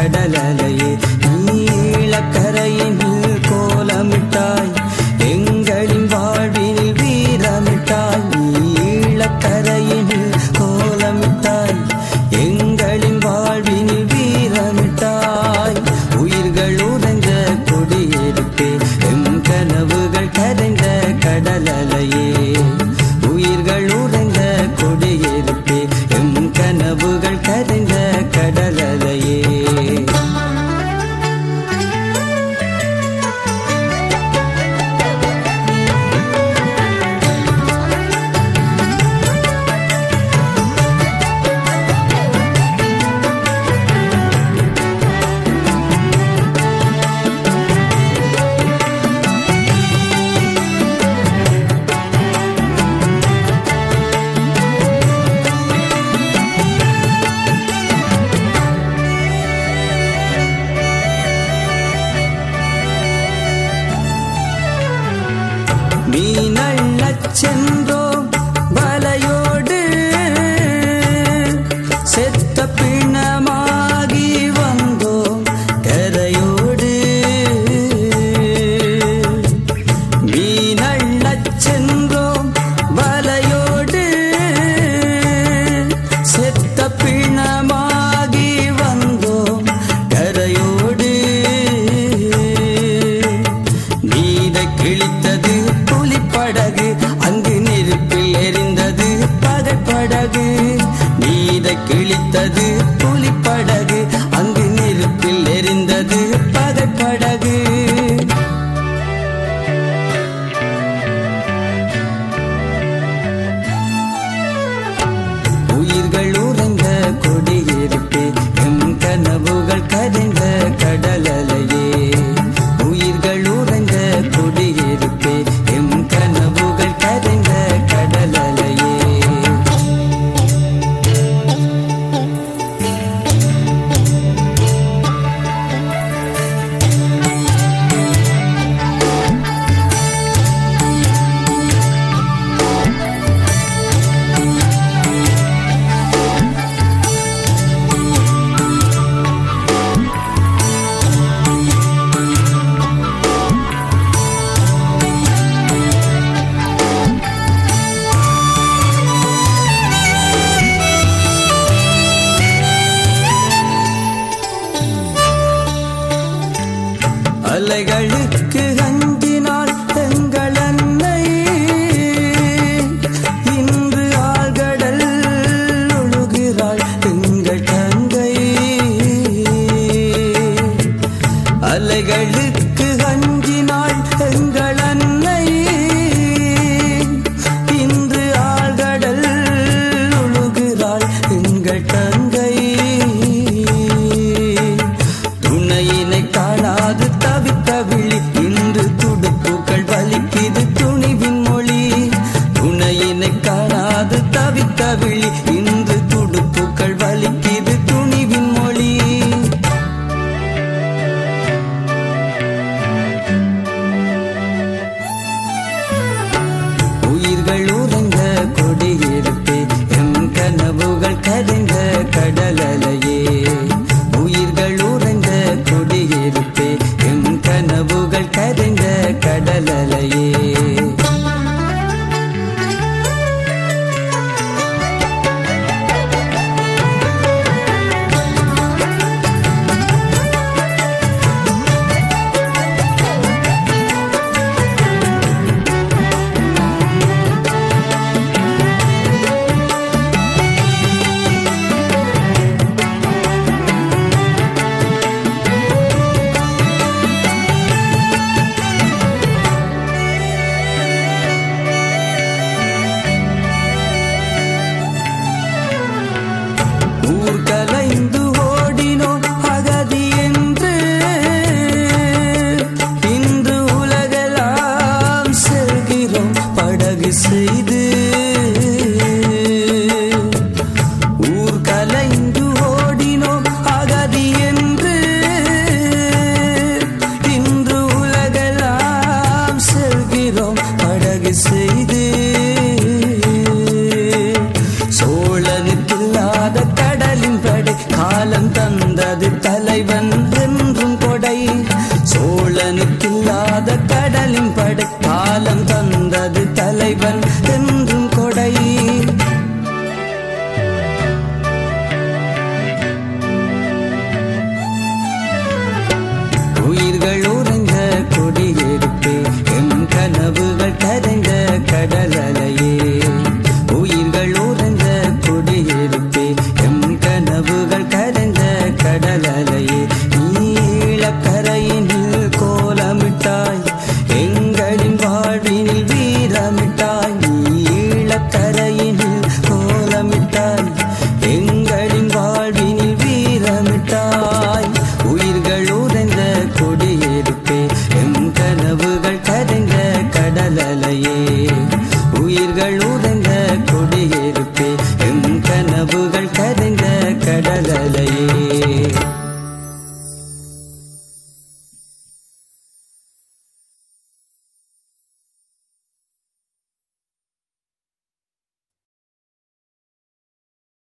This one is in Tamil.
கடலலையே நீளக்கரையினில் கோலமிட்டாய் எங்களின் வாழ்வினில் வீரமிட்டாய் நீளக்கரையினில் கோலமிட்டாய் எங்களின் வாழ்வினில் வீரமிட்டாய் உயிர்கள் உறைந்த கொடியெடுப்பே எம் கனவுகள் கரைந்த கடலலையே உயிர்கள் உறைந்த கொடியெடுப்பே எம் கனவுகள் கரைந்த கடலலையே மீனள்ளச் சென்றோம் வலையோடு செத்த பிணமாகி வந்தோம் கரையோடு மீனள்ளச் சென்றோம் வலையோடு செத்த பிணமாகி வந்தோம் கரையோடு நீரை கிழித்தது படகு அங்கு நெருப்பில் எரிந்தது பகைப்படகு நீரை கிழித்தது புலிப்படகு அங்கு நெருப்பில் எரிந்தது பகைப்படகு உயிர்கள் உறைந்த கொடியிருப்பே எம் கனவுகள் கரைந்த கடலலையே உயிர்கள் உறைந்த கொடியிருப்பே எம் கனவுகள் கரைந்த கடலலையே அலைகளுக்கு அஞ்சினாள் எங்கள் அன்னை இன்று ஆழ்கடல் ஒழுகிறாள் எங்கள் தங்கை அலைகளுக்கு அஞ்சினாள் எங்கள் அன்னை இன்று ஆழ்கடல் ஒழுகிறாள் எங்கள் தங்கை துணையினை காணாது தவித்த விழி தலைவன் என்றும் கொடை. சோழனுக்கில்லாத கடலின் படை காலம் தந்தது தலைவன் என்றும் கொடை. உயிர்கள் உறைந்த குடியிருப்பே எம் கனவுகள் கரைந்த கடல் அலையே. உயிர்கள் உறைந்த குடியிருப்பே எம் கனவுகள் கரைந்த கடல் அலையே.